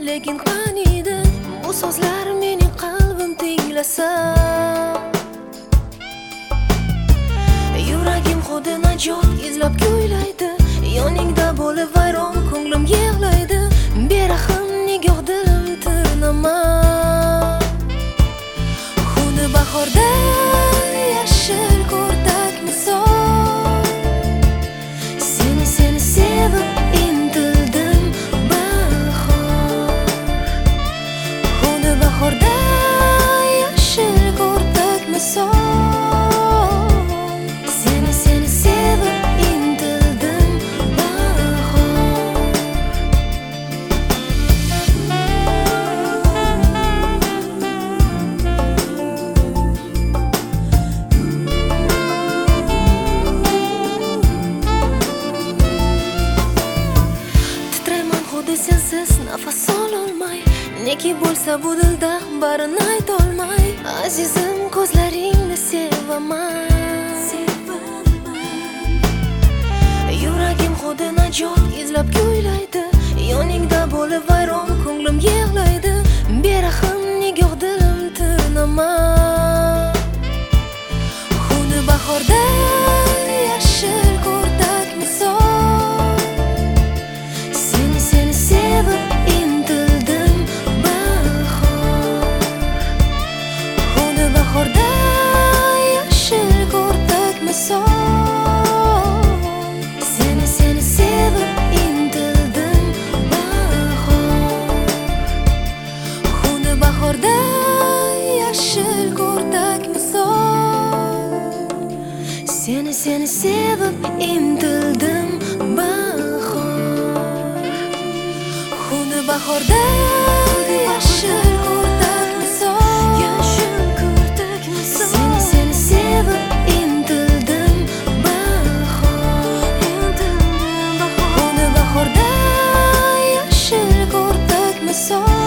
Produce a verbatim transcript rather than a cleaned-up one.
lekin qaniydi bu so'zlar mening qalbim tinglasa. Yuragim xuddi najot izlab kuylaydi, yoningda bo'lib vayron ko'nglim yig'laydi. Berahm nigoh dilim tinama, xuddi bahorda yashil ko'rdak misol. Seni seni sevib intildim bahor, xuddi bahorda yashil ko'rdak misol. Seni seni sevib intildim bahor. Titrayman xuddi sensiz nafas ololmay, neki bo'lsa bu dilda barini aytolmay. Azizim ko'zlaringni sevaman, yuragim xuddi najot izlab kuylaydi, yoningda bo'lib vayron ko'nglim yig'laydi. Berahm nigoh dilim tinama, xuddi bahorda yashil ko'rdak misol. Seni seni sevib intildim bahor, xuddi bahorda yashil ko'rdak misol. Seni seni sevib intildim bahor, xuddi bahorda yashil ko'rdak misol. Seni seni sevib intildim bahor, xuddi bahorda yashil ko'rdak misol. Yashil ko'rdak misol. Seni seni sevib intildim bahor, intildim bahor, xuddi bahorda yashil ko'rdak misol.